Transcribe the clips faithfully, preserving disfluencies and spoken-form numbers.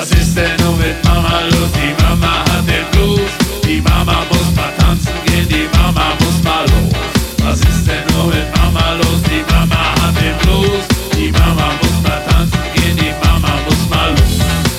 Was ist denn nun mit Mama los? Die Mama hat den Blues. Die Mama muss mal tanzen gehen, die Mama muss mal los. Was ist denn nun mit Mama los? Die Mama hat den Blues. Die Mama muss mal tanzen gehen, die Mama muss mal los.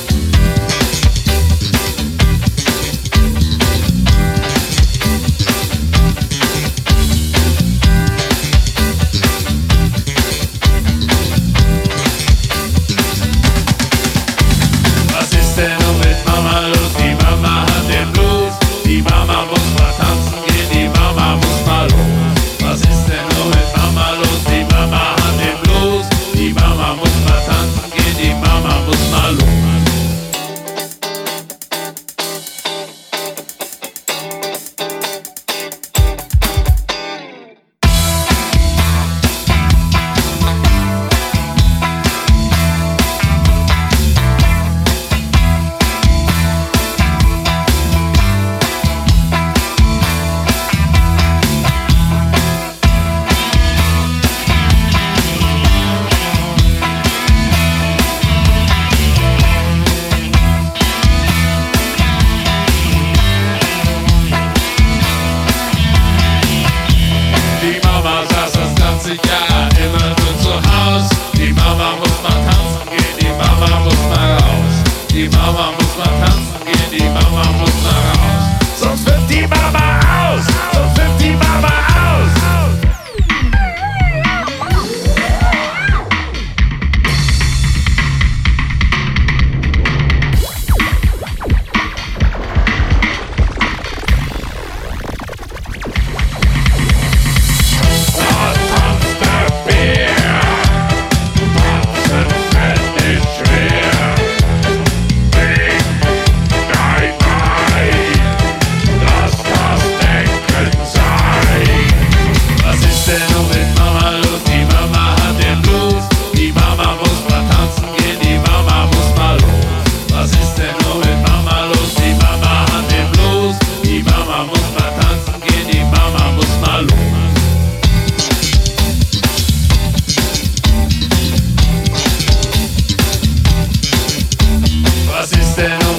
Was ist denn nun mit Mama los? Die Mama hat den Blues. Die Mama muss mal tanzen gehen, die Mama muss mal los. Was ist denn nun mit Mama los? Die Mama hat den Blues. Die Mama muss mal tanzen gehen, die Mama muss mal los. Die Mama saß das ganze Jahr immer nur zu Haus. Die Mama muss mal tanzen gehen, die Mama muss mal raus. Die Mama muss mal tanzen gehen, die Mama muss mal raus. Sonst wird die Mama aus, sonst wird die Mama aus. Was ist denn nun mit Mama los? Die Mama hat den Blues. Die Mama muss mal tanzen gehen, die Mama muss mal los. Was ist denn nun mit Mama los? Die Mama hat den Blues. Die Mama muss mal tanzen gehen, die Mama muss mal los. Was ist denn nun